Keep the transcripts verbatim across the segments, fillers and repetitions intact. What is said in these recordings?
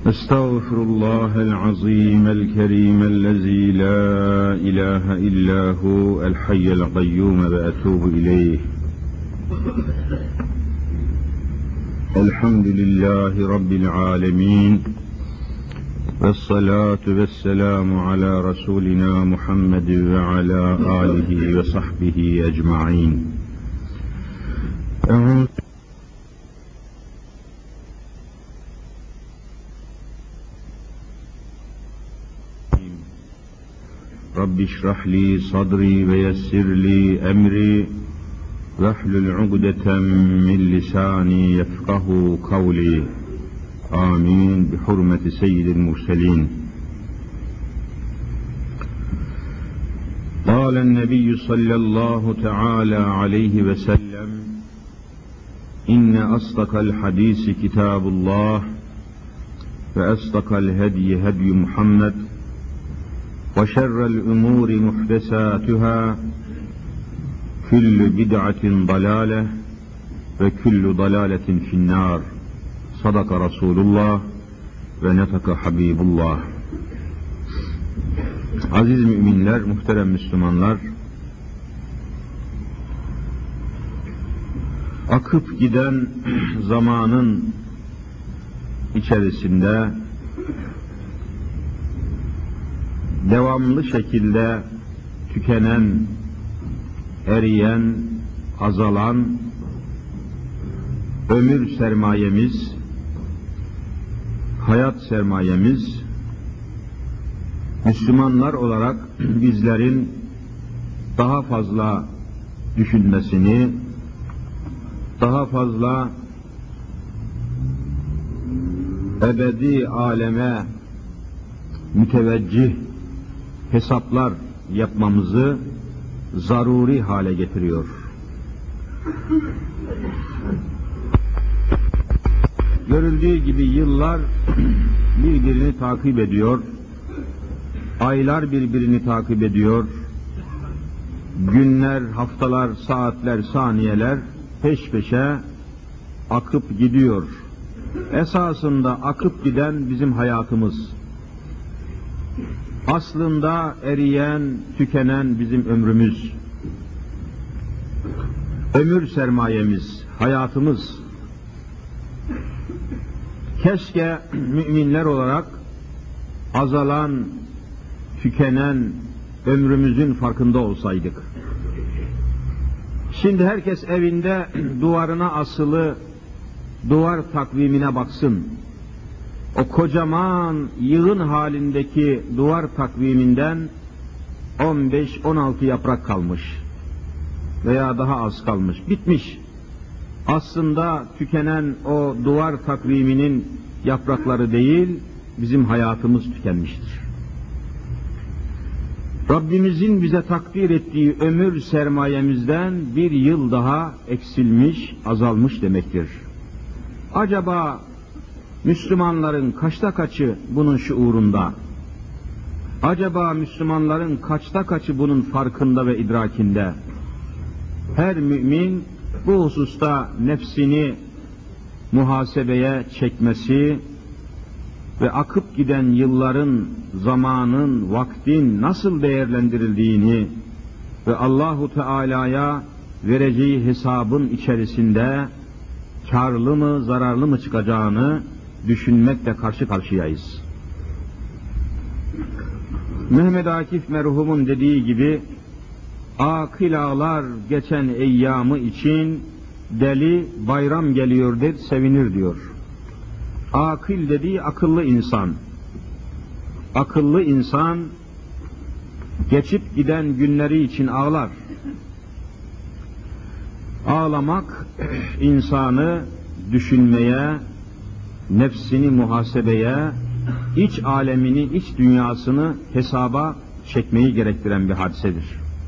أستغفر الله العظيم الكريم الذي لا إله إلا هو الحي القيوم وأتوب إليه. الحمد لله رب العالمين والصلاة والسلام على رسولنا محمد وعلى آله وصحبه أجمعين. رب اشرح لي صدري ويسر لي أمري واحلل عقدة من لساني يفقه قولي. آمين بحرمة سيد المرسلين. قال النبي صلى الله تعالى عليه وسلم: إن أصدق الحديث كتاب الله وأصدق الهدي هدي محمد وشر الأمور محدثاتها كل بدعة ضلالة وكل ضلالة في النار. صدق رسول الله ونطق حبيب الله. Aziz müminler, muhterem Müslümanlar, akıp giden zamanın içerisinde devamlı şekilde tükenen, eriyen, azalan ömür sermayemiz, hayat sermayemiz, Müslümanlar olarak bizlerin daha fazla düşünmesini, daha fazla ebedi aleme müteveccih hesaplar yapmamızı zaruri hale getiriyor. Görüldüğü gibi yıllar birbirini takip ediyor, aylar birbirini takip ediyor, günler, haftalar, saatler, saniyeler peş peşe akıp gidiyor. Esasında akıp giden bizim hayatımız. Aslında eriyen, tükenen bizim ömrümüz. Ömür sermayemiz, hayatımız. Keşke müminler olarak azalan, tükenen ömrümüzün farkında olsaydık. Şimdi herkes evinde duvarına asılı duvar takvimine baksın. O kocaman yığın halindeki duvar takviminden on beş on altı yaprak kalmış veya daha az kalmış, bitmiş. Aslında tükenen o duvar takviminin yaprakları değil, bizim hayatımız tükenmiştir. Rabbimizin bize takdir ettiği ömür sermayemizden bir yıl daha eksilmiş, azalmış demektir. Acaba Müslümanların kaçta kaçı bunun şuurunda? Acaba Müslümanların kaçta kaçı bunun farkında ve idrakinde? Her mümin bu hususta nefsini muhasebeye çekmesi ve akıp giden yılların, zamanın, vaktin nasıl değerlendirildiğini ve Allahu Teala'ya vereceği hesabın içerisinde kârlı mı, zararlı mı çıkacağını düşünmekle karşı karşıyayız. Mehmet Akif merhumun dediği gibi, akıl ağlar geçen eyyamı için, deli bayram geliyor der sevinir diyor. Akıl dediği akıllı insan. Akıllı insan geçip giden günleri için ağlar. Ağlamak insanı düşünmeye, nefsini muhasebeye, iç alemini, iç dünyasını hesaba çekmeyi gerektiren bir hadisedir.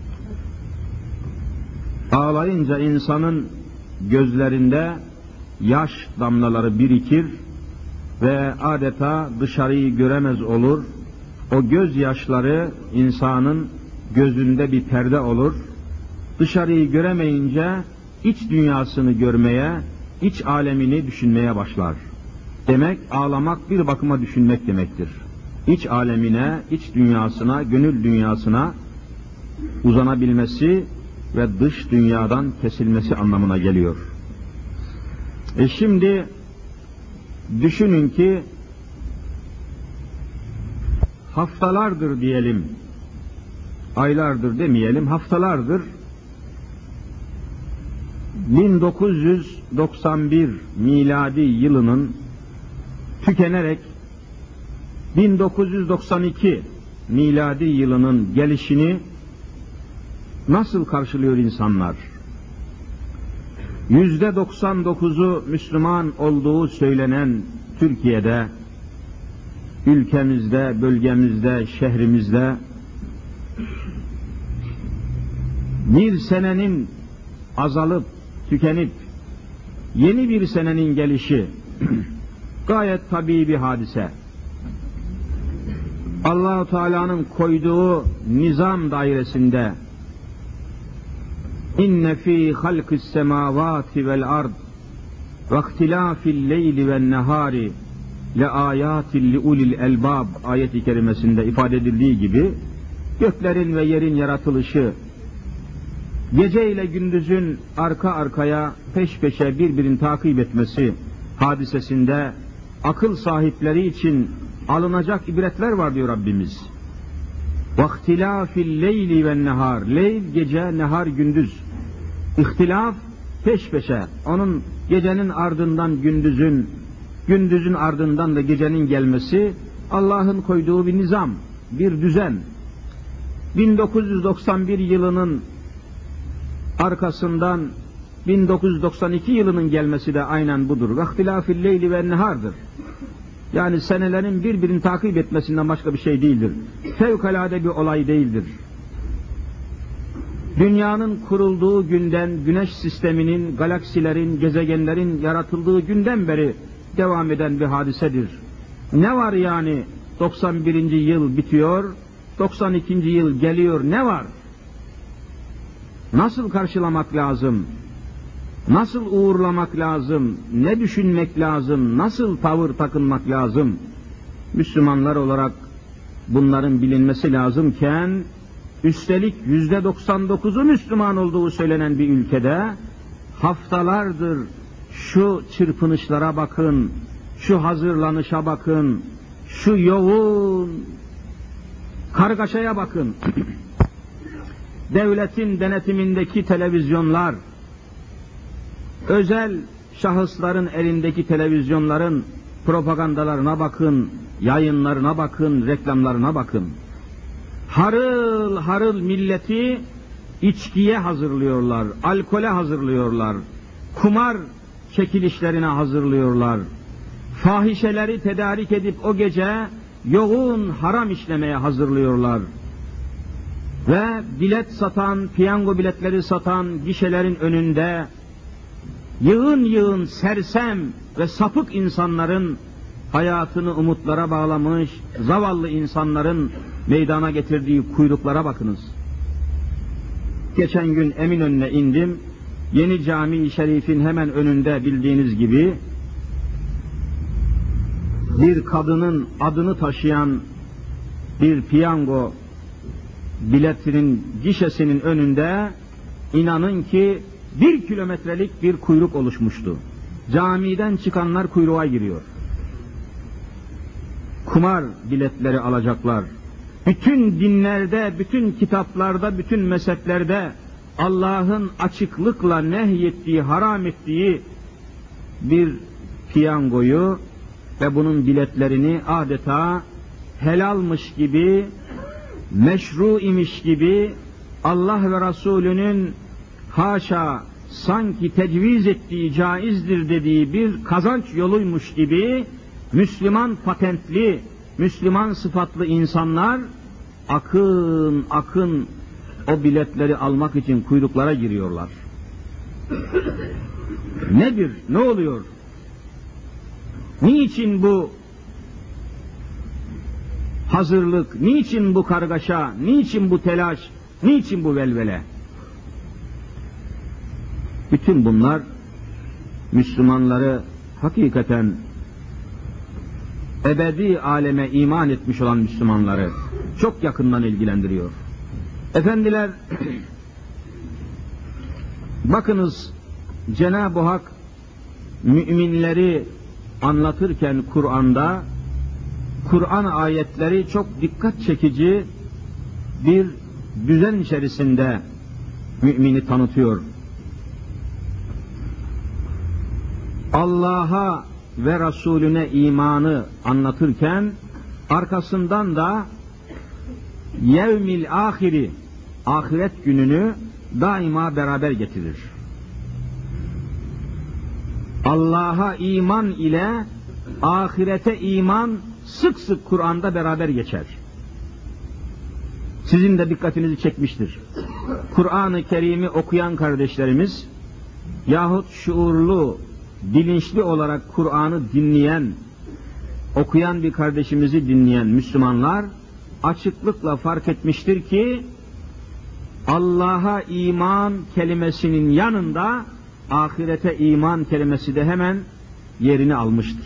Ağlayınca insanın gözlerinde yaş damlaları birikir ve adeta dışarıyı göremez olur. O gözyaşları insanın gözünde bir perde olur. Dışarıyı göremeyince iç dünyasını görmeye, iç alemini düşünmeye başlar. demek, ağlamak bir bakıma düşünmek demektir. İç alemine, iç dünyasına, gönül dünyasına uzanabilmesi ve dış dünyadan kesilmesi anlamına geliyor. E şimdi düşünün ki haftalardır diyelim, aylardır demeyelim, haftalardır bin dokuz yüz doksan bir miladi yılının tükenerek bin dokuz yüz doksan iki miladi yılının gelişini nasıl karşılıyor insanlar? Yüzde doksan dokuzu Müslüman olduğu söylenen Türkiye'de, ülkemizde, bölgemizde, şehrimizde bir senenin azalıp, tükenip yeni bir senenin gelişi gayet tabii bir hadise. Allah-u Teala'nın koyduğu nizam dairesinde İnne fî halqis semâvâti vel ard ve ihtilâfil leyli ven nehâri le âyâtin li ulil elbâb ayet-i kerimesinde ifade edildiği gibi göklerin ve yerin yaratılışı, gece ile gündüzün arka arkaya peş peşe birbirini takip etmesi hadisesinde akıl sahipleri için alınacak ibretler var diyor Rabbimiz. وَاخْتِلَافِ اللَّيْلِ وَالنَّهَارِ Leyl gece, nehar gündüz. İhtilaf peş peşe. Onun gecenin ardından gündüzün, gündüzün ardından da gecenin gelmesi Allah'ın koyduğu bir nizam, bir düzen. bin dokuz yüz doksan bir yılının arkasından bin dokuz yüz doksan iki yılının gelmesi de aynen budur. وَاخْتِلَافِ اللَّيْلِ وَالنَّهَار'dır. Yani senelerin birbirini takip etmesinden başka bir şey değildir. Fevkalade bir olay değildir. Dünyanın kurulduğu günden, güneş sisteminin, galaksilerin, gezegenlerin yaratıldığı günden beri devam eden bir hadisedir. Ne var yani doksan birinci yıl bitiyor, doksan ikinci yıl geliyor, ne var? Nasıl karşılamak lazım? Nasıl uğurlamak lazım? Ne düşünmek lazım? Nasıl tavır takınmak lazım? Müslümanlar olarak bunların bilinmesi lazımken, üstelik yüzde doksan dokuzu Müslüman olduğu söylenen bir ülkede haftalardır şu çırpınışlara bakın, şu hazırlanışa bakın, şu yoğun kargaşaya bakın. Devletin denetimindeki televizyonlar, özel şahısların elindeki televizyonların propagandalarına bakın, yayınlarına bakın, reklamlarına bakın. Harıl harıl milleti içkiye hazırlıyorlar, alkole hazırlıyorlar, kumar çekilişlerine hazırlıyorlar. Fahişeleri tedarik edip o gece yoğun haram işlemeye hazırlıyorlar. Ve bilet satan, piyango biletleri satan gişelerin önünde yığın yığın sersem ve sapık insanların hayatını umutlara bağlamış, zavallı insanların meydana getirdiği kuyruklara bakınız. Geçen gün Eminönü'ne indim, Yeni Cami-i Şerif'in hemen önünde bildiğiniz gibi bir kadının adını taşıyan bir piyango biletinin gişesinin önünde inanın ki bir kilometrelik bir kuyruk oluşmuştu. Camiden çıkanlar kuyruğa giriyor. Kumar biletleri alacaklar. Bütün dinlerde, bütün kitaplarda, bütün mezheplerde Allah'ın açıklıkla nehyettiği, haram ettiği bir piyangoyu ve bunun biletlerini adeta helalmış gibi, meşru imiş gibi, Allah ve Resulünün haşa sanki tecviz ettiği, caizdir dediği bir kazanç yoluymuş gibi Müslüman patentli, Müslüman sıfatlı insanlar akın akın o biletleri almak için kuyruklara giriyorlar. Nedir? Ne oluyor? Niçin bu hazırlık, niçin bu kargaşa, niçin bu telaş, niçin bu velvele? Bütün bunlar Müslümanları hakikaten ebedi aleme iman etmiş olan Müslümanları çok yakından ilgilendiriyor. Efendiler, bakınız Cenab-ı Hak müminleri anlatırken Kur'an'da, Kur'an ayetleri çok dikkat çekici bir düzen içerisinde mümini tanıtıyor. Allah'a ve Resulüne imanı anlatırken arkasından da yevmil ahiri, ahiret gününü daima beraber getirir. Allah'a iman ile ahirete iman sık sık Kur'an'da beraber geçer. Sizin de dikkatinizi çekmiştir. Kur'an-ı Kerim'i okuyan kardeşlerimiz yahut şuurlu, bilinçli olarak Kur'an'ı dinleyen, okuyan bir kardeşimizi dinleyen Müslümanlar açıklıkla fark etmiştir ki Allah'a iman kelimesinin yanında ahirete iman kelimesi de hemen yerini almıştır.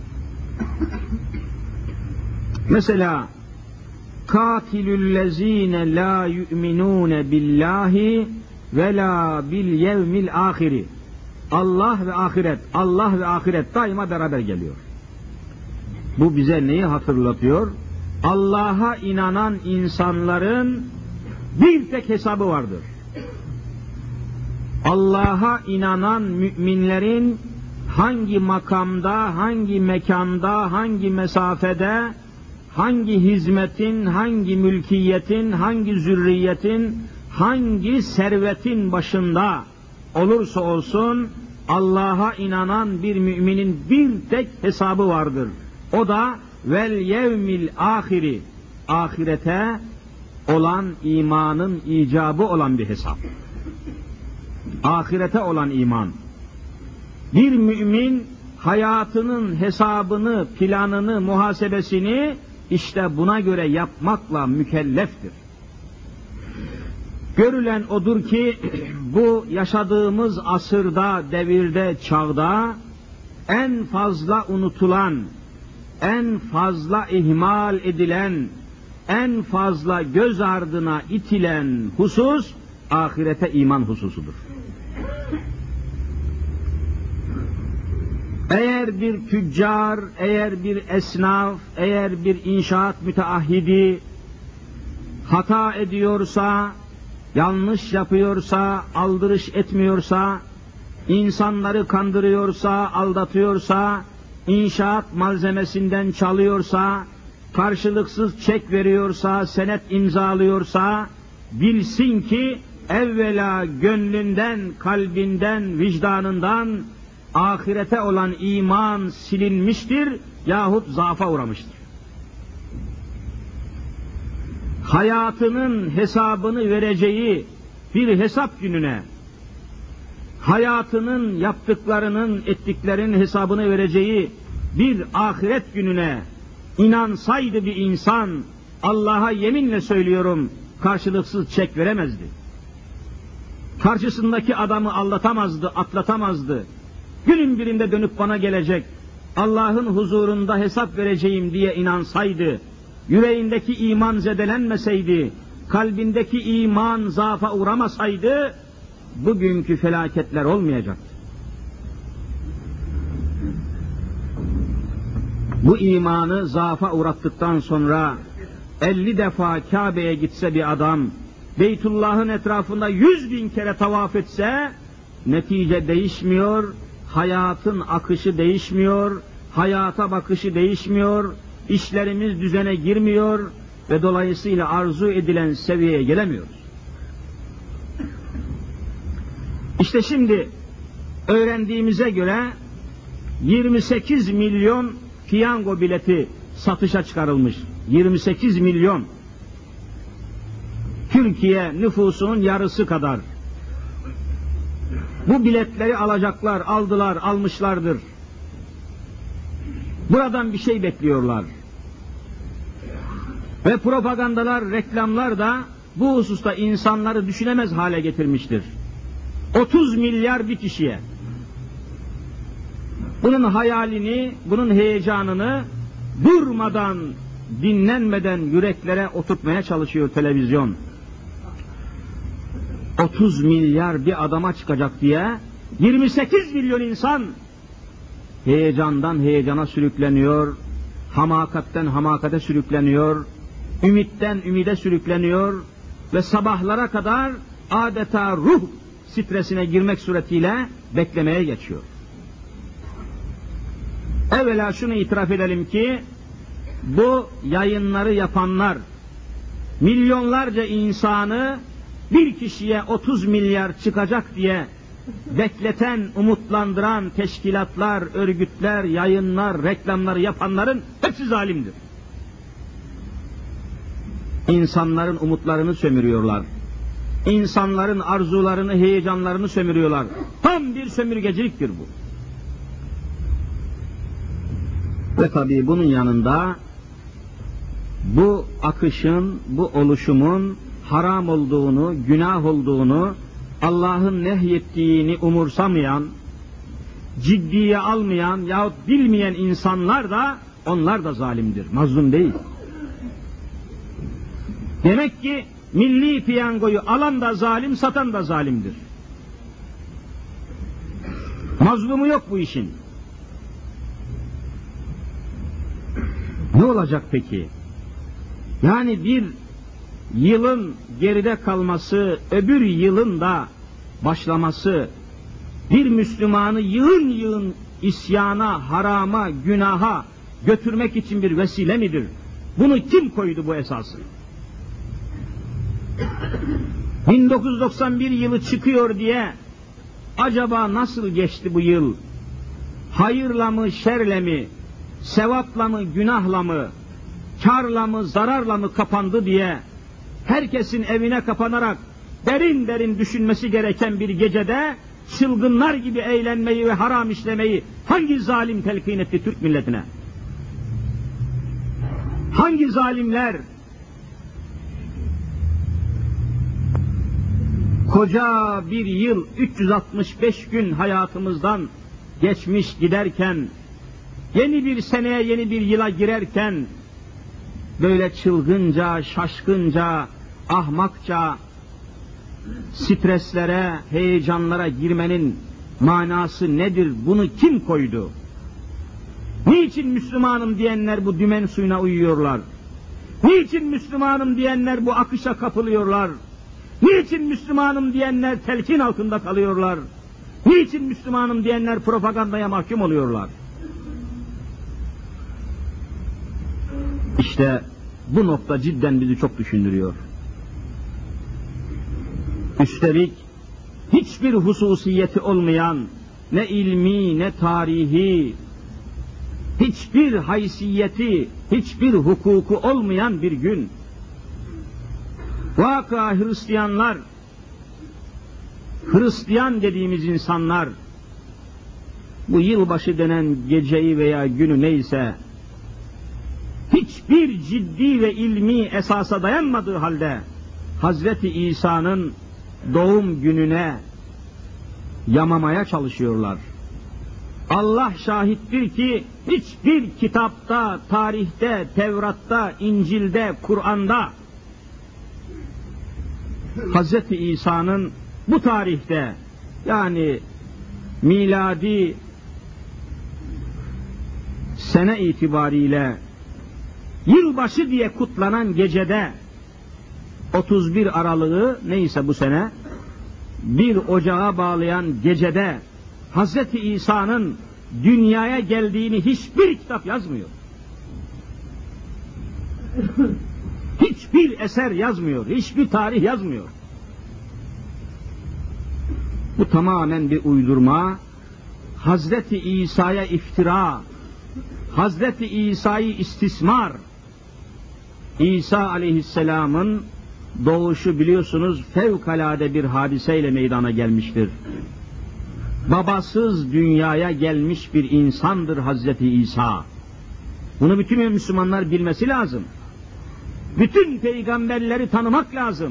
Mesela katilüllezine la yu'minune billahi ve la bil yevmil ahiri. Allah ve ahiret, Allah ve ahiret daima beraber geliyor. Bu bize neyi hatırlatıyor? Allah'a inanan insanların bir tek hesabı vardır. Allah'a inanan müminlerin hangi makamda, hangi mekanda, hangi mesafede, hangi hizmetin, hangi mülkiyetin, hangi zürriyetin, hangi servetin başında olursa olsun Allah'a inanan bir müminin bir tek hesabı vardır. O da vel yevmil ahiri, ahirete olan imanın icabı olan bir hesap. Ahirete olan iman. Bir mümin hayatının hesabını, planını, muhasebesini işte buna göre yapmakla mükelleftir. Görülen odur ki bu yaşadığımız asırda, devirde, çağda en fazla unutulan, en fazla ihmal edilen, en fazla göz ardına itilen husus ahirete iman hususudur. Eğer bir tüccar, eğer bir esnaf, eğer bir inşaat müteahhidi hata ediyorsa, yanlış yapıyorsa, aldırış etmiyorsa, insanları kandırıyorsa, aldatıyorsa, inşaat malzemesinden çalıyorsa, karşılıksız çek veriyorsa, senet imzalıyorsa, bilsin ki evvela gönlünden, kalbinden, vicdanından ahirete olan iman silinmiştir yahut zaafa uğramıştır. Hayatının hesabını vereceği bir hesap gününe, hayatının yaptıklarının, ettiklerinin hesabını vereceği bir ahiret gününe inansaydı bir insan, Allah'a yeminle söylüyorum, karşılıksız çek veremezdi. Karşısındaki adamı aldatamazdı, atlatamazdı. Günün birinde dönüp bana gelecek, Allah'ın huzurunda hesap vereceğim diye inansaydı, yüreğindeki iman zedelenmeseydi, kalbindeki iman zaafa uğramasaydı, bugünkü felaketler olmayacaktı. Bu imanı zaafa uğrattıktan sonra elli defa Kabe'ye gitse bir adam, Beytullah'ın etrafında yüz bin kere tavaf etse, netice değişmiyor, hayatın akışı değişmiyor, hayata bakışı değişmiyor, işlerimiz düzene girmiyor ve dolayısıyla arzu edilen seviyeye gelemiyoruz. İşte şimdi öğrendiğimize göre yirmi sekiz milyon piyango bileti satışa çıkarılmış. yirmi sekiz milyon. Türkiye nüfusunun yarısı kadar. Bu biletleri alacaklar, aldılar, almışlardır. Buradan bir şey bekliyorlar. Ve propagandalar, reklamlar da bu hususta insanları düşünemez hale getirmiştir. otuz milyar bir kişiye. Bunun hayalini, bunun heyecanını durmadan, dinlenmeden yüreklere oturtmaya çalışıyor televizyon. otuz milyar bir adama çıkacak diye yirmi sekiz milyon insan heyecandan heyecana sürükleniyor, hamakatten hamakate sürükleniyor, ümitten ümide sürükleniyor ve sabahlara kadar adeta ruh stresine girmek suretiyle beklemeye geçiyor. Evvela şunu itiraf edelim ki bu yayınları yapanlar milyonlarca insanı bir kişiye otuz milyar çıkacak diye bekleten, umutlandıran teşkilatlar, örgütler, yayınlar, reklamları yapanların hepsi zalimdir. İnsanların umutlarını sömürüyorlar. İnsanların arzularını, heyecanlarını sömürüyorlar. Tam bir sömürgeciliktir bu. Ve tabii bunun yanında bu akışın, bu oluşumun haram olduğunu, günah olduğunu, Allah'ın nehyettiğini umursamayan, ciddiye almayan yahut bilmeyen insanlar da, onlar da zalimdir, mazlum değil. Demek ki milli piyangoyu alan da zalim, satan da zalimdir. Mazlumu yok bu işin. Ne olacak peki? Yani bir yılın geride kalması, öbür yılın da başlaması, bir Müslümanı yığın yığın isyana, harama, günaha götürmek için bir vesile midir? Bunu kim koydu bu esası? bin dokuz yüz doksan bir yılı çıkıyor diye acaba nasıl geçti bu yıl? Hayırla mı, şerle mi, sevapla mı, günahla mı, kârla mı, zararla mı kapandı diye herkesin evine kapanarak derin derin düşünmesi gereken bir gecede çılgınlar gibi eğlenmeyi ve haram işlemeyi hangi zalim telkin etti Türk milletine? Hangi zalimler koca bir yıl üç yüz altmış beş gün hayatımızdan geçmiş giderken, yeni bir seneye, yeni bir yıla girerken böyle çılgınca, şaşkınca, ahmakça streslere, heyecanlara girmenin manası nedir? Bunu kim koydu? Niçin Müslümanım diyenler bu dümen suyuna uyuyorlar? Niçin Müslümanım diyenler bu akışa kapılıyorlar? Niçin Müslümanım diyenler telkin altında kalıyorlar? Niçin Müslümanım diyenler propagandaya mahkum oluyorlar? İşte bu nokta cidden bizi çok düşündürüyor. Üstelik hiçbir hususiyeti olmayan, ne ilmi, ne tarihi, hiçbir haysiyeti, hiçbir hukuku olmayan bir gün. Vaka Hristiyanlar, Hristiyan dediğimiz insanlar, bu yılbaşı denen geceyi veya günü neyse, hiçbir ciddi ve ilmi esasa dayanmadığı halde Hazreti İsa'nın doğum gününe yamamaya çalışıyorlar. Allah şahittir ki hiçbir kitapta, tarihte, Tevrat'ta, İncil'de, Kur'an'da Hazreti İsa'nın bu tarihte, yani miladi sene itibariyle yılbaşı diye kutlanan gecede otuz bir Aralık'ı neyse bu sene bir Ocağa bağlayan gecede Hazreti İsa'nın dünyaya geldiğini hiçbir kitap yazmıyor. Hiçbir eser yazmıyor, hiçbir tarih yazmıyor. Bu tamamen bir uydurma, Hazreti İsa'ya iftira, Hazreti İsa'yı istismar. İsa aleyhisselamın doğuşu biliyorsunuz fevkalade bir hadiseyle meydana gelmiştir. Babasız dünyaya gelmiş bir insandır Hazreti İsa. Bunu bütün Müslümanlar bilmesi lazım. Bütün peygamberleri tanımak lazım.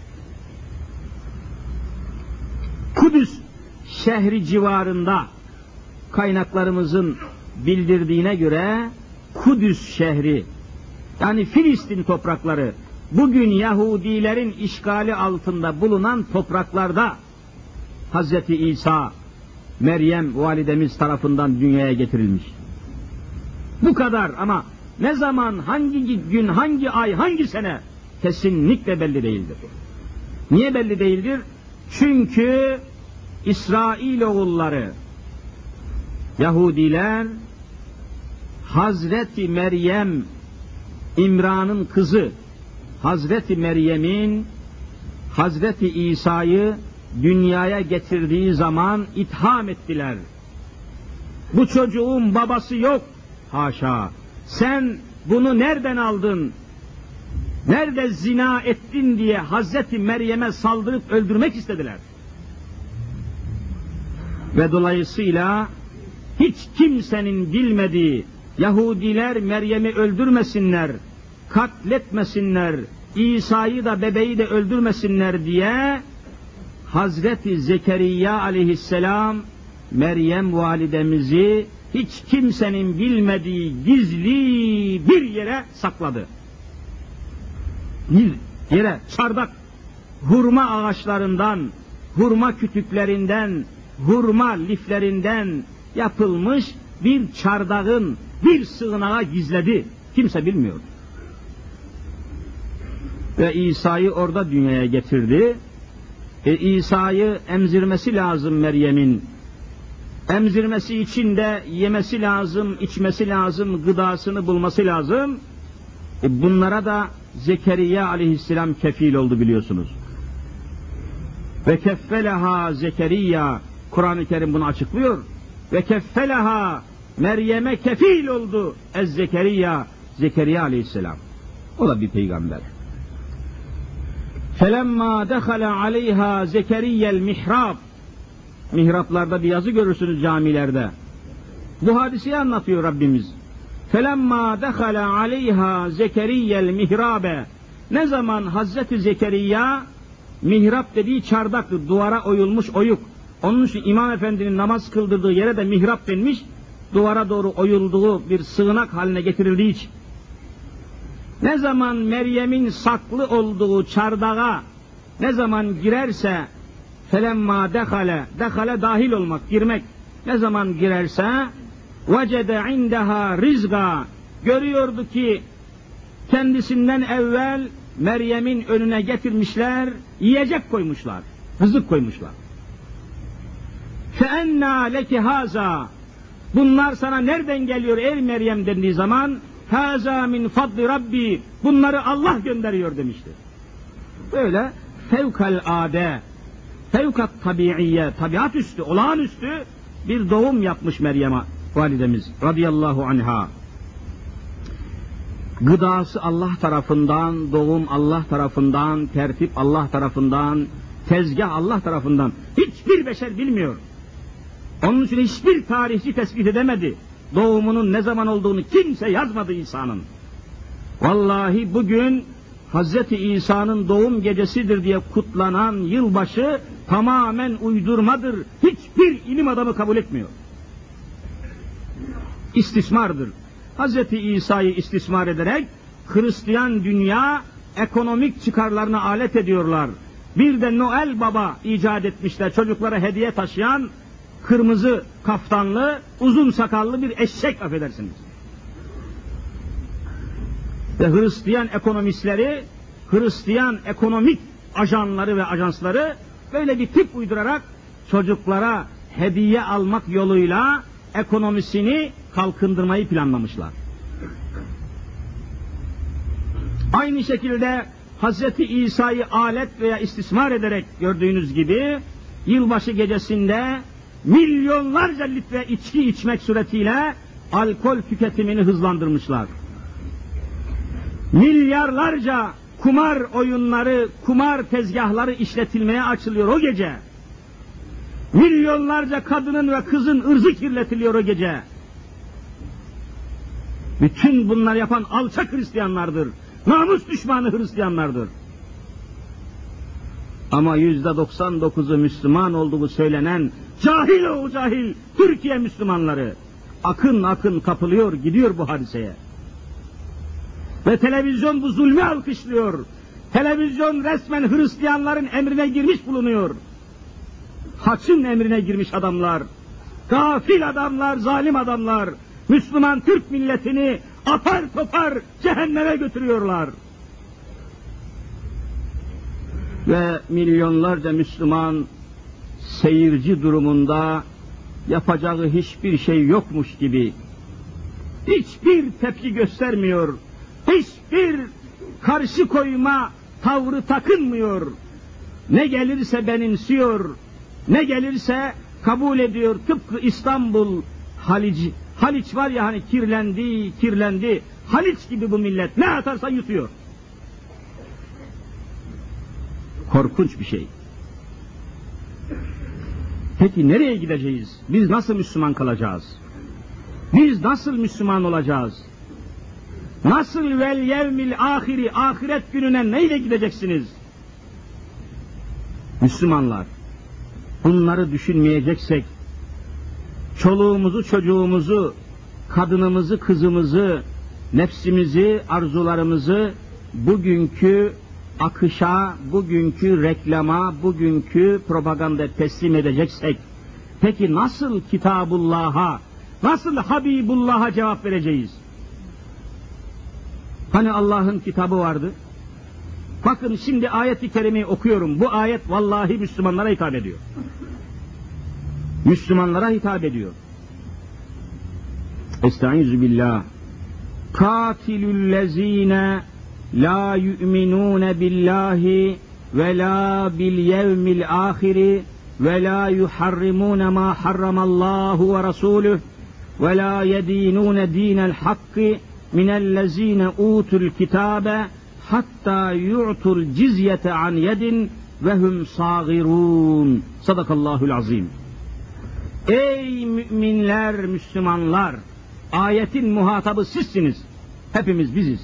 Kudüs şehri civarında kaynaklarımızın bildirdiğine göre Kudüs şehri, yani Filistin toprakları, bugün Yahudilerin işgali altında bulunan topraklarda Hazreti İsa, Meryem validemiz tarafından dünyaya getirilmiş. Bu kadar, ama ne zaman, hangi gün, hangi ay, hangi sene kesinlikle belli değildir. Niye belli değildir? Çünkü İsrailoğulları, Yahudiler, Hazreti Meryem, İmran'ın kızı, Hazreti Meryem'in Hazreti İsa'yı dünyaya getirdiği zaman itham ettiler. Bu çocuğun babası yok, haşa. Sen bunu nereden aldın? Nerede zina ettin diye Hazreti Meryem'e saldırıp öldürmek istediler. Ve dolayısıyla hiç kimsenin bilmediği, Yahudiler Meryem'i öldürmesinler, katletmesinler, İsa'yı da bebeği de öldürmesinler diye Hazreti Zekeriya aleyhisselam Meryem validemizi hiç kimsenin bilmediği gizli bir yere sakladı. Bir yere, çardak, hurma ağaçlarından, hurma kütüklerinden, hurma liflerinden yapılmış bir çardağın bir sığınağa gizledi. Kimse bilmiyor. Ve İsa'yı orada dünyaya getirdi. E, İsa'yı emzirmesi lazım Meryem'in. Emzirmesi için de yemesi lazım, içmesi lazım, gıdasını bulması lazım. E, bunlara da Zekeriya aleyhisselam kefil oldu, biliyorsunuz. Ve keffeleha Zekeriya, Kur'an-ı Kerim bunu açıklıyor. Ve keffeleha, Meryem'e kefil oldu Ez Zekeriya, Zekeriya aleyhisselam. O da bir peygamber. Felemma dekhala aleyha Zekeriya'l mihrab. Mihraplarda bir yazı görürsünüz, camilerde. Bu hadiseyi anlatıyor Rabbimiz. Felemma dekhala aleyha Zekeriya'l mihrabe. Ne zaman Hazreti Zekeriya, mihrap dediği çardak, duvara oyulmuş oyuk. Onun için İmam Efendi'nin namaz kıldırdığı yere de mihrap denmiş. Duvara doğru oyulduğu bir sığınak haline getirildiği için. Ne zaman Meryem'in saklı olduğu çardağa ne zaman girerse, felemma dehale, dehale dahil olmak, girmek, ne zaman girerse vecede indeha rizga, görüyordu ki kendisinden evvel Meryem'in önüne getirmişler, yiyecek koymuşlar, rızık koymuşlar. Fe enna leki haza, bunlar sana nereden geliyor ey Meryem dendiği zaman, haza min fadli Rabbi, bunları Allah gönderiyor demiştir. Böyle fevkal ade, fevkat tabiiye, tabiat üstü, olağanüstü bir doğum yapmış Meryem'e validemiz radıyallahu anha. Gıdası Allah tarafından, doğum Allah tarafından, tertip Allah tarafından, tezgah Allah tarafından. Hiçbir beşer bilmiyor. Onun için hiçbir tarihçi tespit edemedi. Doğumunun ne zaman olduğunu kimse yazmadı İsa'nın. Vallahi bugün Hazreti İsa'nın doğum gecesidir diye kutlanan yılbaşı tamamen uydurmadır. Hiçbir ilim adamı kabul etmiyor. İstismardır. Hazreti İsa'yı istismar ederek Hristiyan dünya ekonomik çıkarlarına alet ediyorlar. Bir de Noel Baba icat etmişler, çocuklara hediye taşıyan kırmızı kaftanlı, uzun sakallı bir eşek, affedersiniz. Ve Hristiyan ekonomistleri, Hristiyan ekonomik ajanları ve ajansları böyle bir tip uydurarak çocuklara hediye almak yoluyla ekonomisini kalkındırmayı planlamışlar. Aynı şekilde Hazreti İsa'yı alet veya istismar ederek gördüğünüz gibi yılbaşı gecesinde milyonlarca litre içki içmek suretiyle alkol tüketimini hızlandırmışlar. Milyarlarca kumar oyunları, kumar tezgahları işletilmeye açılıyor o gece. Milyonlarca kadının ve kızın ırzı kirletiliyor o gece. Bütün bunları yapan alçak Hristiyanlardır. Namus düşmanı Hristiyanlardır. Ama yüzde doksan dokuzu Müslüman olduğu söylenen cahil o cahil Türkiye Müslümanları akın akın kapılıyor, gidiyor bu hadiseye. Ve televizyon bu zulmü alkışlıyor. Televizyon resmen Hristiyanların emrine girmiş bulunuyor. Haçın emrine girmiş adamlar. Gafil adamlar, zalim adamlar. Müslüman Türk milletini apar topar cehenneme götürüyorlar. Ve milyonlarca Müslüman seyirci durumunda yapacağı hiçbir şey yokmuş gibi, hiçbir tepki göstermiyor, hiçbir karşı koyma tavrı takınmıyor. Ne gelirse benimsiyor, ne gelirse kabul ediyor. Tıpkı İstanbul Haliç, Haliç var ya hani kirlendi, kirlendi. Haliç gibi bu millet ne atarsa yutuyor. Korkunç bir şey. Peki nereye gideceğiz? Biz nasıl Müslüman kalacağız? Biz nasıl Müslüman olacağız? Nasıl vel yevmil ahiri, ahiret gününe neyle gideceksiniz? Müslümanlar, bunları düşünmeyeceksek, çoluğumuzu, çocuğumuzu, kadınımızı, kızımızı, nefsimizi, arzularımızı bugünkü akışa, bugünkü reklama, bugünkü propaganda teslim edeceksek, peki nasıl Kitabullah'a, nasıl Habibullah'a cevap vereceğiz? Hani Allah'ın kitabı vardı? Bakın şimdi ayet-i kerimeyi okuyorum. Bu ayet vallahi Müslümanlara hitap ediyor. Müslümanlara hitap ediyor. Estaizu billah. Katilüllezine la yu'minune billahi ve la bil yevmil ahiri ve la yuharrimune ma harramallahu ve rasuluh ve la yedinune dinel hakkı minellezine utul kitabe hatta yu'tul cizyete an yedin ve hum sagirun. Sadakallahul azim. Ey müminler, Müslümanlar, ayetin muhatabı sizsiniz. Hepimiz biziz.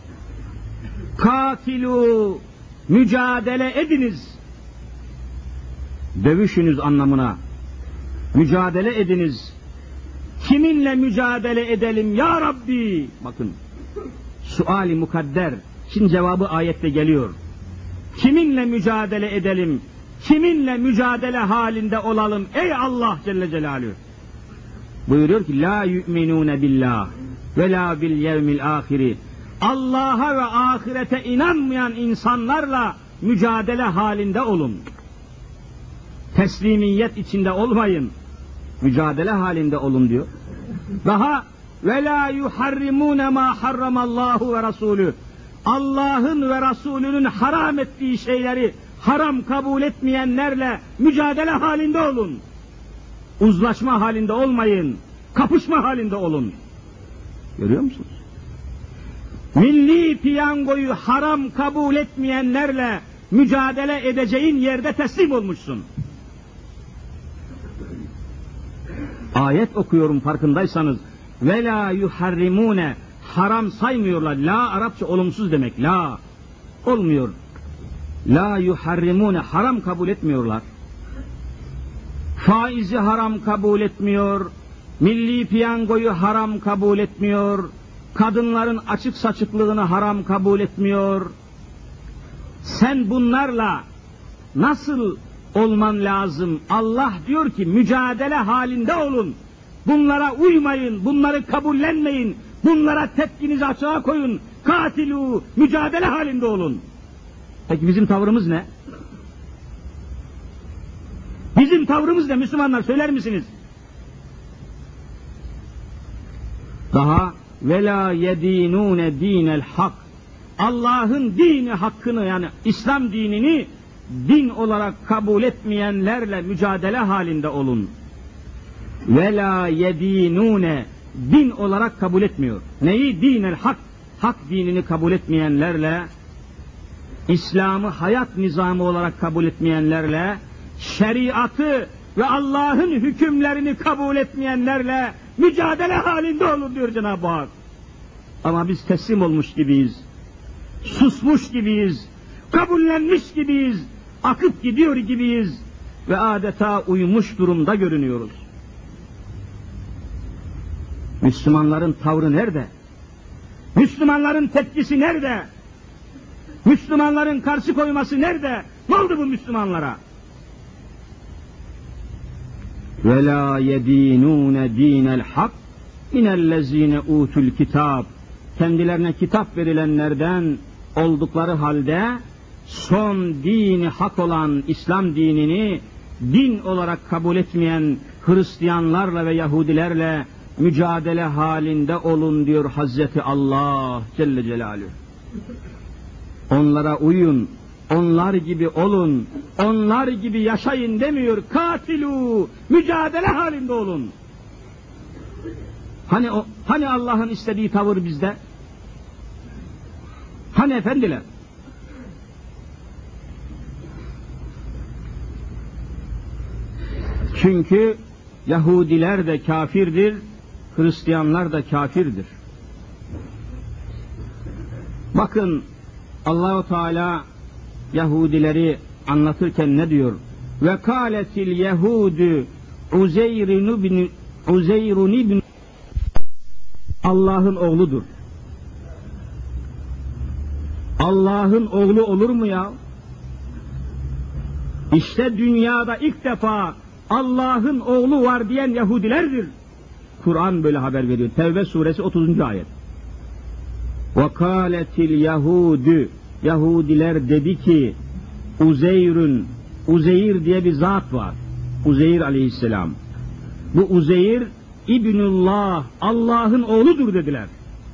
Katilu, mücadele ediniz. Dövüşünüz anlamına. Mücadele ediniz. Kiminle mücadele edelim ya Rabbi? Bakın, suali mukadder. Şimdi cevabı ayette geliyor. Kiminle mücadele edelim? Kiminle mücadele halinde olalım ey Allah Celle Celaluhu? Buyuruyor ki la yu'minune billah ve la bil yevmil ahiri. Allah'a ve ahirete inanmayan insanlarla mücadele halinde olun. Teslimiyet içinde olmayın. Mücadele halinde olun diyor. Daha ve la yuharrimune ma harramallahu ve rasulü. Allah'ın ve Resulünün haram ettiği şeyleri haram kabul etmeyenlerle mücadele halinde olun. Uzlaşma halinde olmayın. Kapışma halinde olun. Görüyor musunuz? Milli piyangoyu haram kabul etmeyenlerle mücadele edeceğin yerde teslim olmuşsun. Ayet okuyorum farkındaysanız. Ve la yuharrimune, haram saymıyorlar. La Arapça olumsuz demek. La olmuyor. La yuharrimune, haram kabul etmiyorlar. Faizi haram kabul etmiyor. Milli piyangoyu haram kabul etmiyor. Kadınların açık saçıklığını haram kabul etmiyor. Sen bunlarla nasıl olman lazım? Allah diyor ki mücadele halinde olun. Bunlara uymayın, bunları kabullenmeyin. Bunlara tepkinizi açığa koyun. Katilu, mücadele halinde olun. Peki bizim tavrımız ne? Bizim tavrımız ne Müslümanlar, söyler misiniz? Daha ve la yedinune dinel hak. Allah'ın dini hakkını, yani İslam dinini din olarak kabul etmeyenlerle mücadele halinde olun. Ve la yedinune, din olarak kabul etmiyor. Neyi? Dinel hak. Hak dinini kabul etmeyenlerle, İslam'ı hayat nizamı olarak kabul etmeyenlerle, şeriatı ve Allah'ın hükümlerini kabul etmeyenlerle mücadele halinde olur diyor Cenab-ı Hak. Ama biz teslim olmuş gibiyiz, susmuş gibiyiz, kabullenmiş gibiyiz, akıp gidiyor gibiyiz ve adeta uyumuş durumda görünüyoruz. Müslümanların tavrı nerede? Müslümanların tepkisi nerede? Müslümanların karşı koyması nerede? Ne oldu bu Müslümanlara? وَلَا يَد۪ينُونَ د۪ينَ الْحَقِّ مِنَ الَّذ۪ينَ اُوتُوا الْكِتَابِ Kendilerine kitap verilenlerden oldukları halde son dini hak olan İslam dinini din olarak kabul etmeyen Hristiyanlarla ve Yahudilerle mücadele halinde olun diyor Hazreti Allah Celle Celaluhu. Onlara uyun, onlar gibi olun, onlar gibi yaşayın demiyor. Katilu, mücadele halinde olun. Hani o, hani Allah'ın istediği tavır bizde? Hani efendiler? Çünkü Yahudiler de kafirdir, Hristiyanlar da kafirdir. Bakın Allah-u Teala Yahudileri anlatırken ne diyor? Ve kâletil Yehudu Uzeyrun ibn Uzeyrun ibn Allah'ın oğludur. Allah'ın oğlu olur mu ya? İşte dünyada ilk defa Allah'ın oğlu var diyen Yahudilerdir. Kur'an böyle haber veriyor. Tevbe suresi otuzuncu ayet. وَقَالَتِ الْيَهُودُ Yahudiler dedi ki Uzeyrün, Uzeyr diye bir zat var. Uzeyr aleyhisselam. Bu Uzeyr İbnullah, Allah'ın oğludur dediler.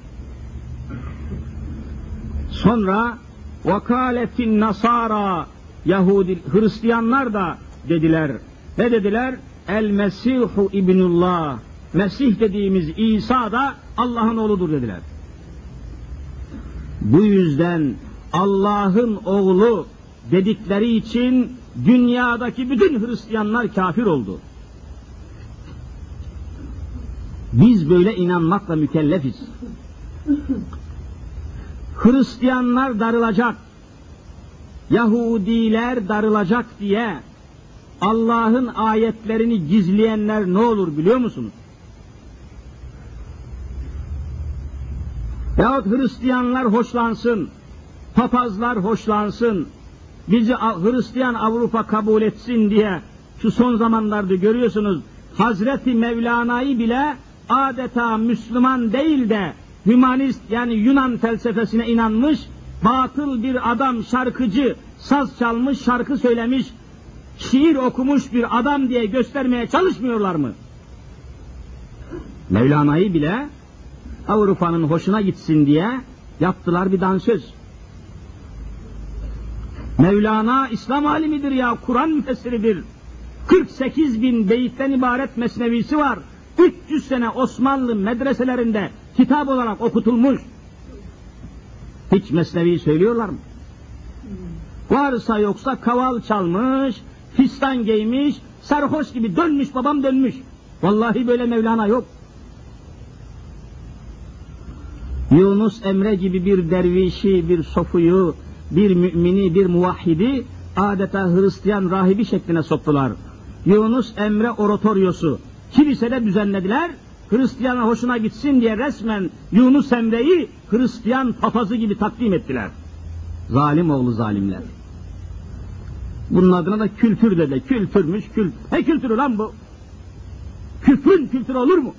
Sonra وَقَالَتِ النَّصَارَى Yahudi, Hristiyanlar da dediler. Ne dediler? El-Mesihu İbnullah. Mesih dediğimiz İsa da Allah'ın oğludur dediler. Bu yüzden Allah'ın oğlu dedikleri için dünyadaki bütün Hristiyanlar kafir oldu. Biz böyle inanmakla mükellefiz. Hristiyanlar darılacak, Yahudiler darılacak diye Allah'ın ayetlerini gizleyenler ne olur biliyor musunuz? Yahut Hristiyanlar hoşlansın, papazlar hoşlansın, bizi Hristiyan Avrupa kabul etsin diye şu son zamanlarda görüyorsunuz, Hazreti Mevlana'yı bile adeta Müslüman değil de hümanist yani Yunan felsefesine inanmış, batıl bir adam, şarkıcı, saz çalmış, şarkı söylemiş, şiir okumuş bir adam diye göstermeye çalışmıyorlar mı? Mevlana'yı bile Avrupa'nın hoşuna gitsin diye yaptılar bir dansöz. Mevlana İslam alimidir ya, Kur'an müfessiridir. kırk sekiz bin beyitten ibaret mesnevisi var. üç yüz sene Osmanlı medreselerinde kitap olarak okutulmuş. Hiç mesnevi söylüyorlar mı? Varsa yoksa kaval çalmış, fistan giymiş, sarhoş gibi dönmüş, babam dönmüş. Vallahi böyle Mevlana yok. Yunus Emre gibi bir dervişi, bir sofuyu, bir mümini, bir muvahhidi adeta Hristiyan rahibi şekline soktular. Yunus Emre oratoryosu kilisede düzenlediler. Hristiyana hoşuna gitsin diye resmen Yunus Emre'yi Hristiyan papazı gibi takdim ettiler. Zalim oğlu zalimler. Bunun adına da kültür dedi. Kültürmüş, kült. Ne kültürü lan bu? Küfrün kültürü olur mu?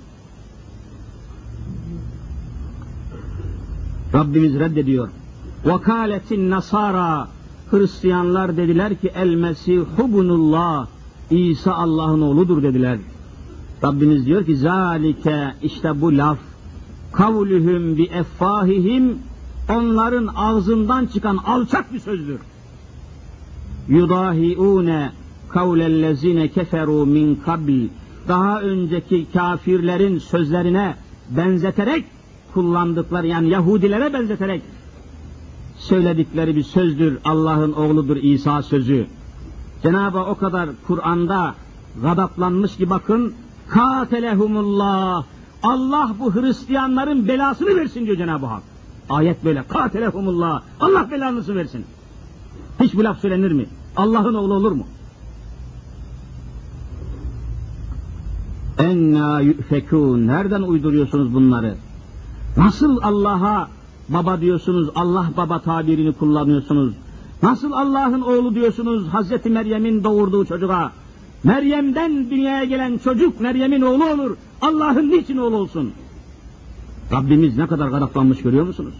Rabbimiz reddediyor. وَكَالَتِ النَّصَارَى Hristiyanlar dediler ki el-Mesih ibnullah, İsa Allah'ın oğludur dediler. Rabbimiz diyor ki zalike, işte bu laf, kavluhum bi effahihim, onların ağzından çıkan alçak bir sözdür. Yudahiune kavlellezine keferu min kabl, daha önceki kafirlerin sözlerine benzeterek kullandıkları, yani Yahudilere benzeterek söyledikleri bir sözdür. Allah'ın oğludur İsa sözü. Cenab-ı o kadar Kur'an'da gadaplanmış ki bakın, katelehumullah, Allah bu Hristiyanların belasını versin diyor Cenab-ı Hak. Ayet böyle, katelehumullah, Allah belanızı versin. Hiç bu laf söylenir mi? Allah'ın oğlu olur mu? Enna yüfekûn, nereden uyduruyorsunuz bunları? Nasıl Allah'a baba diyorsunuz, Allah baba tabirini kullanıyorsunuz? Nasıl Allah'ın oğlu diyorsunuz Hazreti Meryem'in doğurduğu çocuğa? Meryem'den dünyaya gelen çocuk Meryem'in oğlu olur. Allah'ın niçin oğlu olsun? Rabbimiz ne kadar gadaplanmış görüyor musunuz?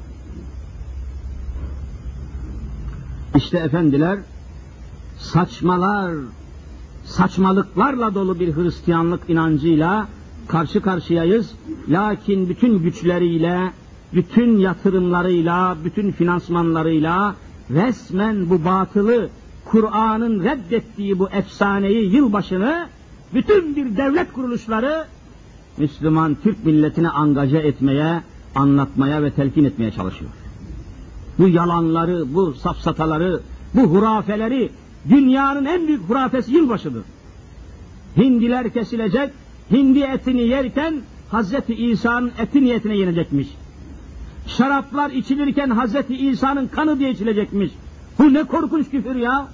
İşte efendiler, saçmalar, saçmalıklarla dolu bir Hristiyanlık inancıyla karşı karşıyayız. Lakin bütün güçleriyle, bütün yatırımlarıyla, bütün finansmanlarıyla resmen bu batılı, Kur'an'ın reddettiği bu efsaneyi, yılbaşını bütün bir devlet kuruluşları Müslüman Türk milletine angaje etmeye, anlatmaya ve telkin etmeye çalışıyor. Bu yalanları, bu safsataları, bu hurafeleri, dünyanın en büyük hurafesi yılbaşıdır. Hindiler kesilecek, hindi etini yerken Hazreti İsa'nın eti niyetine yenecekmiş. Şaraplar içilirken Hazreti İsa'nın kanı diye içilecekmiş. Bu ne korkunç küfür ya!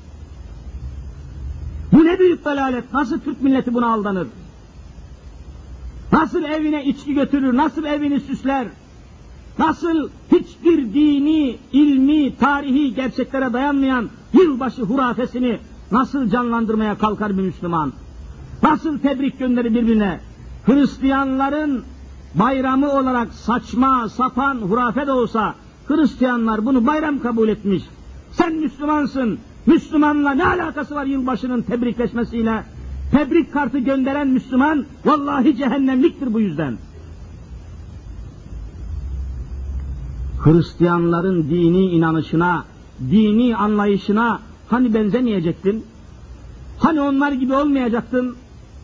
Bu ne büyük dalalet! Nasıl Türk milleti buna aldanır? Nasıl evine içki götürür, nasıl evini süsler? Nasıl hiçbir dini, ilmi, tarihi gerçeklere dayanmayan yılbaşı hurafesini nasıl canlandırmaya kalkar bir Müslüman? Nasıl tebrik gönderir birbirine? Hristiyanların bayramı olarak saçma, sapan, hurafe de olsa Hristiyanlar bunu bayram kabul etmiş. Sen Müslümansın, Müslümanla ne alakası var yılbaşının tebrikleşmesiyle? Tebrik kartı gönderen Müslüman vallahi cehennemliktir bu yüzden. Hristiyanların dini inanışına, dini anlayışına hani benzemeyecektin? Hani onlar gibi olmayacaktın?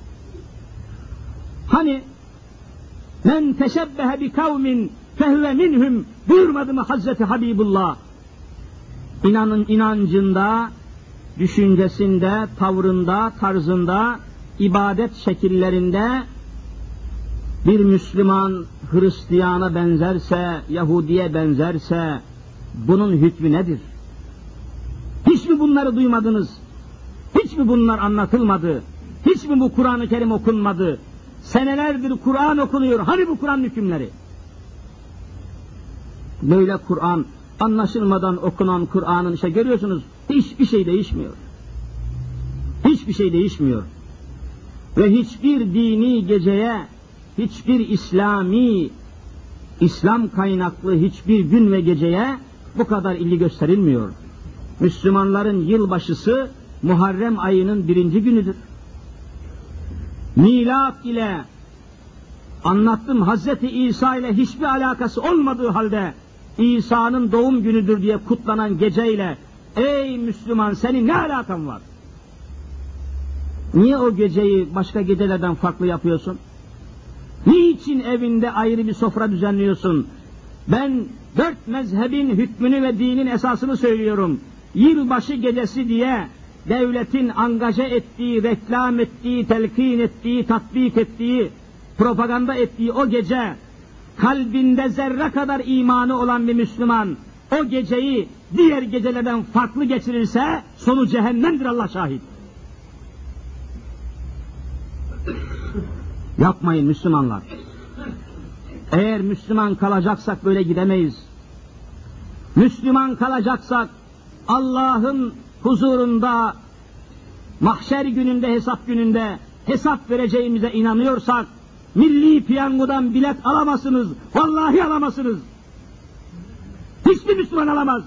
Hani men teşebbehe bi kavmin fehuve minhum buyurmadı mı Hazreti Habibullah? İnanın inancında, düşüncesinde, tavrında, tarzında, ibadet şekillerinde bir Müslüman Hristiyana benzerse, Yahudiye benzerse bunun hükmü nedir? Hiç mi bunları duymadınız? Hiç mi bunlar anlatılmadı? Hiç mi bu Kur'an-ı Kerim okunmadı? Senelerdir Kur'an okunuyor. Hani bu Kur'an hükümleri? Böyle Kur'an, anlaşılmadan okunan Kur'an'ın işte görüyorsunuz, hiçbir şey değişmiyor. Hiçbir şey değişmiyor. Ve hiçbir dini geceye, hiçbir İslami, İslam kaynaklı hiçbir gün ve geceye bu kadar ilgi gösterilmiyor. Müslümanların yılbaşısı Muharrem ayının birinci günüdür. Milat ile anlattım Hazreti İsa ile hiçbir alakası olmadığı halde İsa'nın doğum günüdür diye kutlanan geceyle ey Müslüman senin ne alakan var? Niye o geceyi başka gecelerden farklı yapıyorsun? Niçin evinde ayrı bir sofra düzenliyorsun? Ben dört mezhebin hükmünü ve dinin esasını söylüyorum. Yılbaşı gecesi diye devletin angaje ettiği, reklam ettiği, telkin ettiği, tatbik ettiği, propaganda ettiği o gece, kalbinde zerre kadar imanı olan bir Müslüman, o geceyi diğer gecelerden farklı geçirirse, sonu cehennemdir Allah şahit. Yapmayın Müslümanlar. Eğer Müslüman kalacaksak böyle gidemeyiz. Müslüman kalacaksak, Allah'ın huzurunda, mahşer gününde, hesap gününde hesap vereceğimize inanıyorsak, milli piyangodan bilet alamazsınız, vallahi alamazsınız. Hiçbir Müslüman alamaz.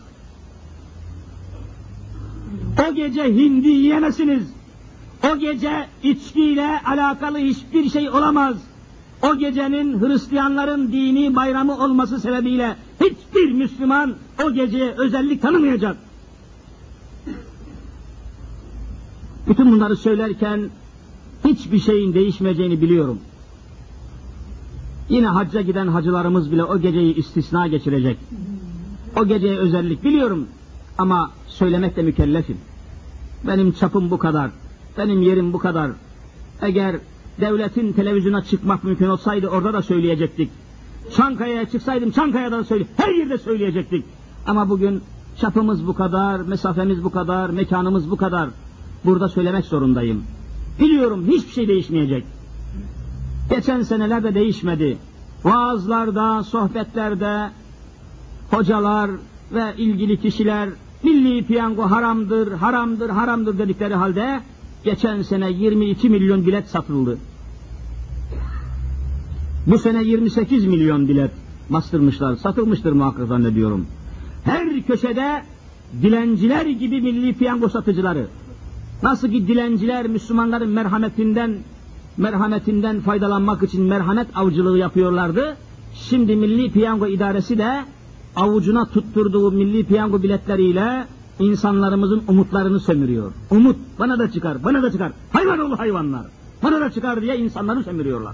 O gece hindi yiyemezsiniz. O gece içkiyle alakalı hiçbir şey olamaz. O gecenin Hristiyanların dini bayramı olması sebebiyle hiçbir Müslüman o geceye özellik tanımayacak. Bütün bunları söylerken hiçbir şeyin değişmeyeceğini biliyorum. Yine hacca giden hacılarımız bile o geceyi istisna geçirecek. O geceye özellik biliyorum ama söylemekle mükellefim. Benim çapım bu kadar, benim yerim bu kadar. Eğer devletin televizyona çıkmak mümkün olsaydı orada da söyleyecektik. Çankaya'ya çıksaydım Çankaya'da da söyle, her yerde söyleyecektik. Ama bugün çapımız bu kadar, mesafemiz bu kadar, mekanımız bu kadar. Burada söylemek zorundayım. Biliyorum hiçbir şey değişmeyecek. Geçen senelerde değişmedi. vaazlarda, sohbetlerde hocalar ve ilgili kişiler milli piyango haramdır, haramdır, haramdır dedikleri halde geçen sene yirmi iki milyon bilet satıldı. Bu sene yirmi sekiz milyon bilet bastırmışlar, satılmıştır muhakkak zannediyorum. Her köşede dilenciler gibi milli piyango satıcıları. Nasıl ki dilenciler Müslümanların merhametinden merhametinden faydalanmak için merhamet avcılığı yapıyorlardı. Şimdi Milli Piyango İdaresi de avucuna tutturduğu milli piyango biletleriyle insanlarımızın umutlarını sömürüyor. Umut, bana da çıkar, bana da çıkar. Hayvan oğlu hayvanlar, bana da çıkar diye insanları sömürüyorlar.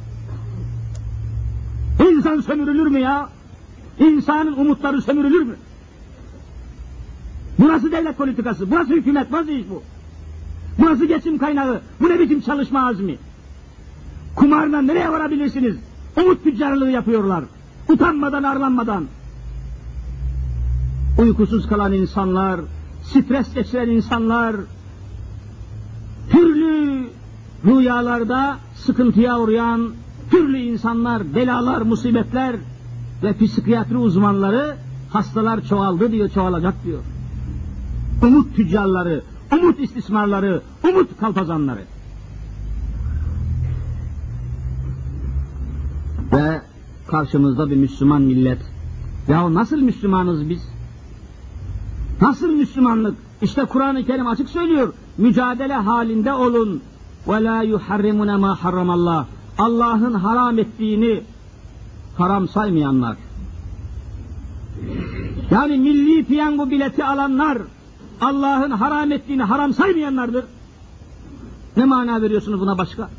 İnsan sömürülür mü ya? İnsanın umutları sömürülür mü? Bu nasıl devlet politikası? Bu nasıl hükümet? Nasıl iş bu? Bu nasıl geçim kaynağı? Bu ne biçim çalışma azmi? Kumarla nereye varabilirsiniz? Umut tüccarlığı yapıyorlar. Utanmadan, arlanmadan. Uykusuz kalan insanlar, stres geçiren insanlar, türlü rüyalarda sıkıntıya uğrayan türlü insanlar, belalar, musibetler ve psikiyatri uzmanları hastalar çoğaldı diyor, çoğalacak diyor. Umut tüccarları, umut istismarları, umut kalpazanları. Ve karşımızda bir Müslüman millet. Ya nasıl Müslümanız biz? Nasıl Müslümanlık? İşte Kur'an-ı Kerim açık söylüyor. Mücadele halinde olun. وَلَا يُحَرِّمُنَ مَا حَرَّمَ اللّٰهِ Allah'ın haram ettiğini haram saymayanlar. Yani milli piyango bileti alanlar Allah'ın haram ettiğini haram saymayanlardır. Ne mana veriyorsunuz buna başka?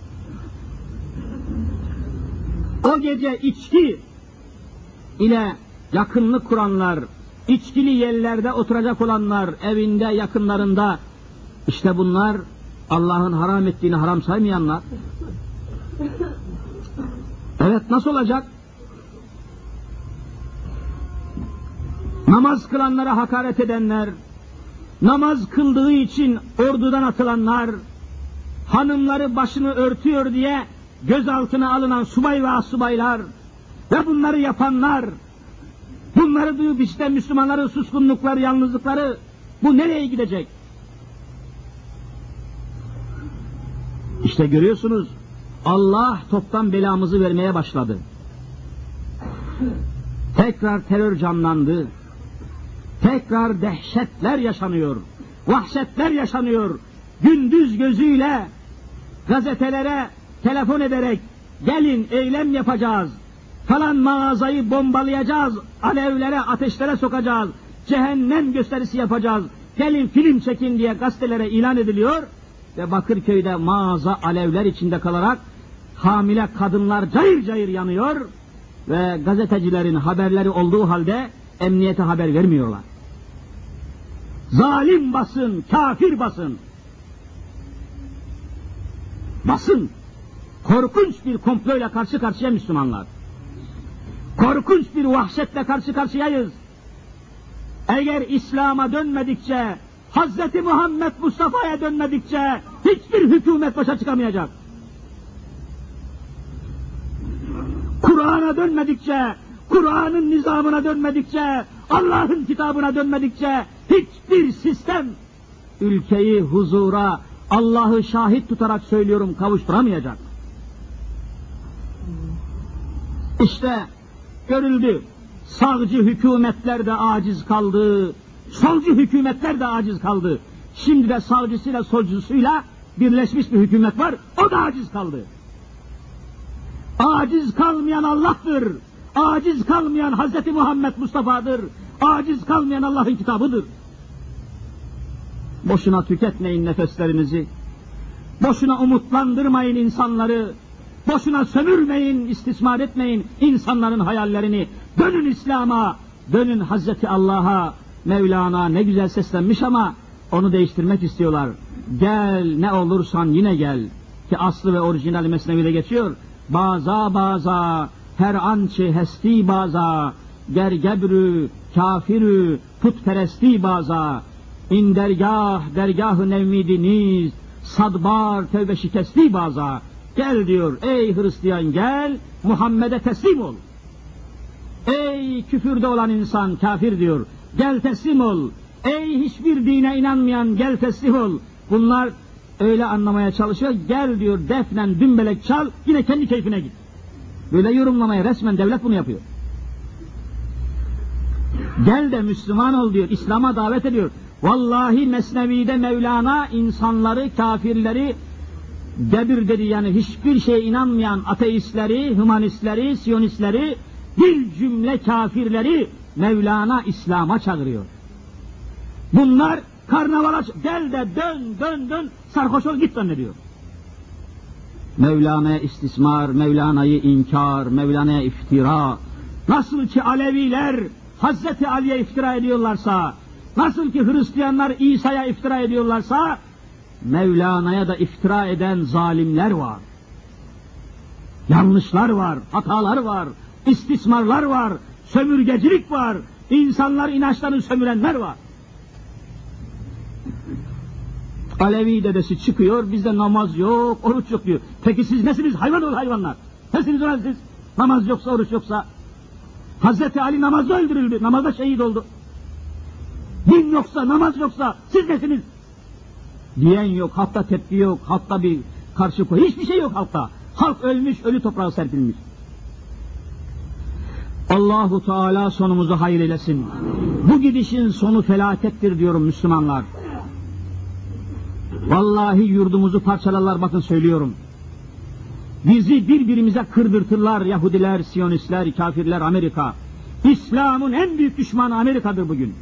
O gece içki ile yakınlık kuranlar, içkili yerlerde oturacak olanlar, evinde, yakınlarında, işte bunlar Allah'ın haram ettiğini haram saymayanlar. Evet, nasıl olacak? Namaz kılanlara hakaret edenler, namaz kıldığı için ordudan atılanlar, hanımları başını örtüyor diye gözaltına alınan subay ve asubaylar ve bunları yapanlar, bunları duyup işte Müslümanların suskunlukları, yalnızlıkları, bu nereye gidecek? İşte görüyorsunuz, Allah toptan belamızı vermeye başladı. Tekrar terör canlandı. Tekrar dehşetler yaşanıyor. Vahşetler yaşanıyor. Gündüz gözüyle gazetelere telefon ederek gelin eylem yapacağız, falan mağazayı bombalayacağız, alevlere, ateşlere sokacağız, cehennem gösterisi yapacağız, gelin film çekin diye gazetelere ilan ediliyor ve Bakırköy'de mağaza alevler içinde kalarak hamile kadınlar cayır cayır yanıyor ve gazetecilerin haberleri olduğu halde emniyete haber vermiyorlar. Zalim basın, kafir basın. Basın. Korkunç bir komployla karşı karşıya Müslümanlar. Korkunç bir vahşetle karşı karşıyayız. Eğer İslam'a dönmedikçe, Hazreti Muhammed Mustafa'ya dönmedikçe hiçbir hükümet başa çıkamayacak. Kur'an'a dönmedikçe, Kur'an'ın nizamına dönmedikçe, Allah'ın kitabına dönmedikçe hiçbir sistem ülkeyi huzura, Allah'ı şahit tutarak söylüyorum, kavuşturamayacak. İşte görüldü, sağcı hükümetler de aciz kaldı, solcu hükümetler de aciz kaldı. Şimdi de sağcısıyla solcusuyla birleşmiş bir hükümet var, o da aciz kaldı. Aciz kalmayan Allah'tır, aciz kalmayan Hazreti Muhammed Mustafa'dır, aciz kalmayan Allah'ın kitabıdır. Boşuna tüketmeyin nefeslerinizi, boşuna umutlandırmayın insanları, boşuna sömürmeyin, istismar etmeyin insanların hayallerini. Dönün İslam'a, dönün Hazreti Allah'a. Mevlana ne güzel seslenmiş ama onu değiştirmek istiyorlar. Gel ne olursan yine gel. Ki aslı ve orijinal Mesnevi'de geçiyor. Baza baza, her ançı hesti baza, gergebrü, kafirü, putperesti baza. İn dergah, dergah-ı nevmidiniz, sadbar tevbe şikesti baza. Gel diyor, ey Hristiyan gel, Muhammed'e teslim ol. Ey küfürde olan insan, kafir diyor, gel teslim ol. Ey hiçbir dine inanmayan, gel teslim ol. Bunlar öyle anlamaya çalışıyor, gel diyor, defnen dümbelek çal, yine kendi keyfine git. Böyle yorumlamaya resmen devlet bunu yapıyor. Gel de Müslüman ol diyor, İslam'a davet ediyor. Vallahi Mesnevi'de Mevlana insanları, kafirleri, debir dedi, yani hiçbir şeye inanmayan ateistleri, hümanistleri, siyonistleri, bir cümle kafirleri Mevlana İslam'a çağırıyor. Bunlar karnavala, gel de dön dön dön, sarhoş ol git zannediyor. Mevlana'ya istismar, Mevlana'yı inkar, Mevlana'ya iftira. Nasıl ki Aleviler Hazreti Ali'ye iftira ediyorlarsa, nasıl ki Hristiyanlar İsa'ya iftira ediyorlarsa, Mevlana'ya da iftira eden zalimler var. Yanlışlar var, hatalar var, istismarlar var, sömürgecilik var, insanlar inançlarını sömürenler var. Alevi dedesi çıkıyor, bizde namaz yok, oruç yok diyor. Peki siz nesiniz? Hayvan ol hayvanlar. Nesiniz ulan siz? Namaz yoksa, oruç yoksa. Hazreti Ali namazda öldürüldü, namazda şehit oldu. Din yoksa, namaz yoksa, siz nesiniz? Diyen yok, halkta tepki yok, halkta bir karşı koy, hiçbir şey yok halkta. Halk ölmüş, ölü toprağa serpilmiş. Allahu Teala sonumuzu hayır eylesin. Bu gidişin sonu felakettir diyorum Müslümanlar. Vallahi yurdumuzu parçalarlar, bakın söylüyorum. Bizi birbirimize kırdırtırlar Yahudiler, Siyonistler, kafirler, Amerika. İslam'ın en büyük düşmanı Amerika'dır bugün.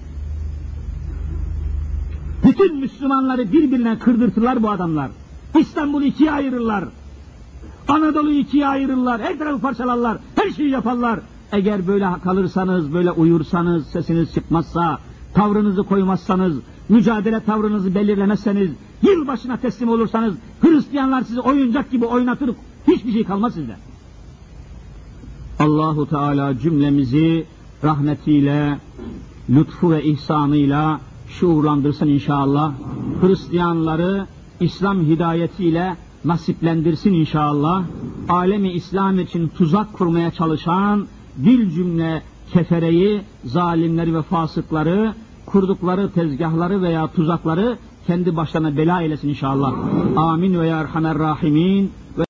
Bütün Müslümanları birbirine kırdırtırlar bu adamlar. İstanbul'u ikiye ayırırlar. Anadolu'yu ikiye ayırırlar. Her tarafı parçalarlar. Her şeyi yaparlar. Eğer böyle kalırsanız, böyle uyursanız, sesiniz çıkmazsa, tavrınızı koymazsanız, mücadele tavrınızı belirlemezseniz, yılbaşına teslim olursanız, Hristiyanlar sizi oyuncak gibi oynatır, hiçbir şey kalmaz sizde. Allahu Teala cümlemizi rahmetiyle, lütfu ve ihsanıyla şuurlandırsın inşallah. Hristiyanları İslam hidayetiyle nasiplendirsin inşallah. Alemi İslam için tuzak kurmaya çalışan bir cümle kefereyi, zalimleri ve fasıkları, kurdukları tezgahları veya tuzakları kendi başlarına bela eylesin inşallah. Amin ve ya Erhamer Rahimin.